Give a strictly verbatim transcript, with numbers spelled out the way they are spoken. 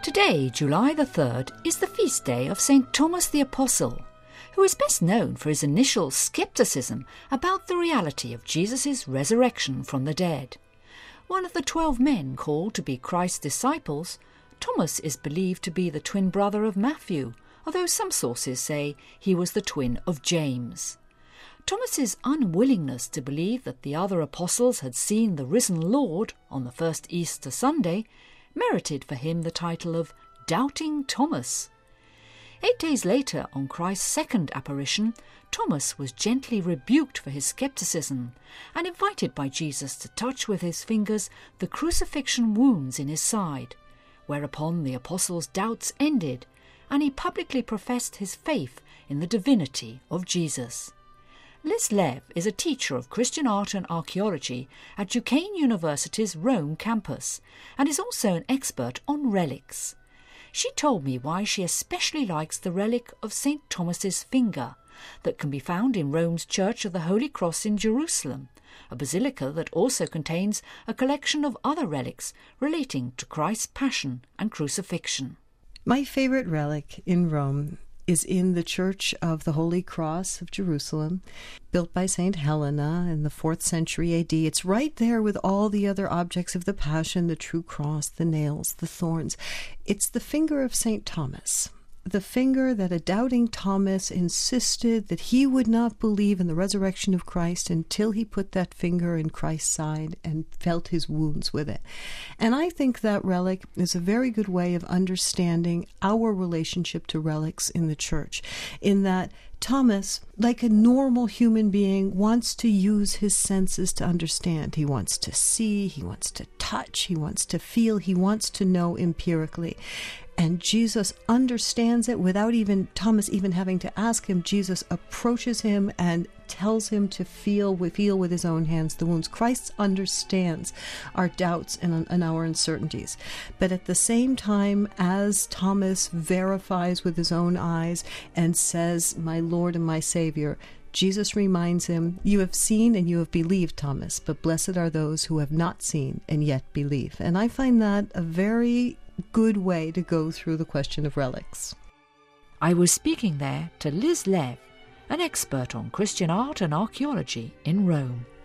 Today, July the third, is the feast day of Saint Thomas the Apostle, who is best known for his initial scepticism about the reality of Jesus' resurrection from the dead. One of the twelve men called to be Christ's disciples, Thomas is believed to be the twin brother of Matthew, although some sources say he was the twin of James. Thomas's unwillingness to believe that the other apostles had seen the risen Lord on the first Easter Sunday merited for him the title of Doubting Thomas. Eight days later, on Christ's second apparition, Thomas was gently rebuked for his scepticism and invited by Jesus to touch with his fingers the crucifixion wounds in his side, whereupon the apostle's doubts ended and he publicly professed his faith in the divinity of Jesus. Liz Lev is a teacher of Christian art and archaeology at Duquesne University's Rome campus and is also an expert on relics. She told me why she especially likes the relic of Saint Thomas's finger that can be found in Rome's Church of the Holy Cross in Jerusalem, a basilica that also contains a collection of other relics relating to Christ's passion and crucifixion. My favorite relic in Rome is in the Church of the Holy Cross of Jerusalem, built by Saint Helena in the fourth century A D. It's right there with all the other objects of the Passion, the true cross, the nails, the thorns. It's the finger of Saint Thomas, the finger that a doubting Thomas insisted that he would not believe in the resurrection of Christ until he put that finger in Christ's side and felt his wounds with it. And I think that relic is a very good way of understanding our relationship to relics in the church, in that Thomas, like a normal human being, wants to use his senses to understand. He wants to see, he wants to touch, he wants to feel, he wants to know empirically. And Jesus understands it without even Thomas even having to ask him. Jesus approaches him and tells him to feel, feel with his own hands the wounds. Christ understands our doubts and, and our uncertainties. But at the same time, as Thomas verifies with his own eyes and says, "My Lord and my Savior," Jesus reminds him, "You have seen and you have believed, Thomas, but blessed are those who have not seen and yet believe." And I find that a very good way to go through the question of relics. I was speaking there to Liz Lev, an expert on Christian art and archaeology in Rome.